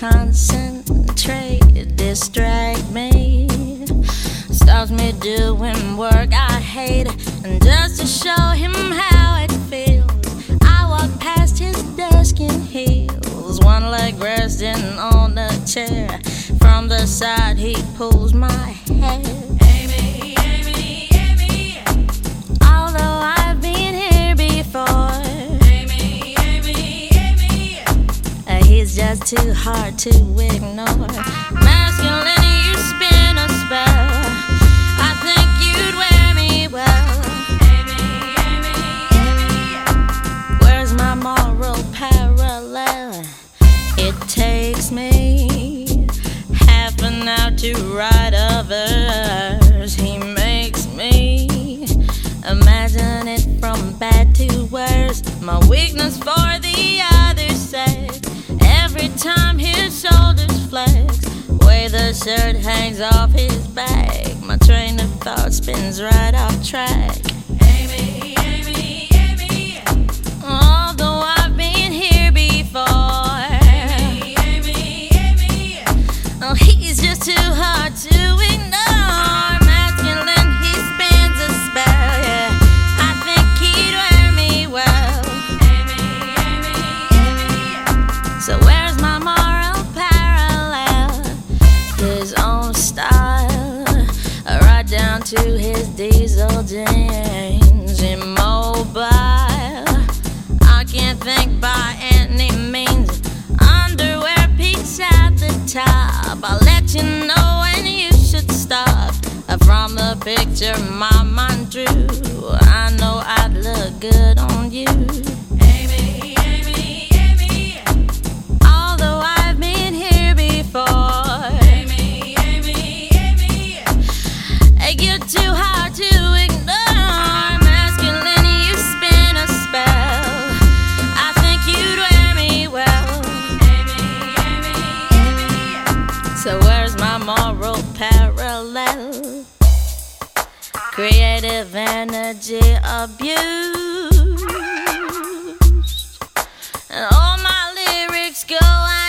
concentrate, distract me. Stops me doing work I hate, and just to show him how it feels, I walk past his desk in heels, one leg resting on the chair. From the side he pulls my hair. Amy, Amy, Amy. Although I've been here before, Amy, Amy, Amy. He's just too hard to ignore. Masculine, you spin a spell. I think you'd wear me well. Amy, Amy, Amy. Where's my moral parallel? It takes me half an hour to write a verse. He makes me imagine it from bad to worse. My weakness for the other sex. Every time his shoulders flex, way the shirt hangs off his back, my train of thought spins right off track. Amy, Amy, Amy. Although I've been here before, Amy, Amy, Amy. Oh, he's just too hard to ignore. Masculine, he spins a spell, yeah. I think he'd wear me well. Amy, Amy, Amy. So where's my moral parallel? His own style, right down to his diesel jeans. Immobile, I can't think by any means. Underwear peaks at the top. I'll let you know when you should stop. From the picture my mind drew, I know I'd look good on you. Amy, Amy, Amy. Although I've been here before, Amy, Amy, Amy. You're too hard to ignore. Masculine, you spin a spell. I think you'd wear me well. Amy, Amy, Amy. So where's my moral parallel? Creative energy abused, and all my lyrics go out.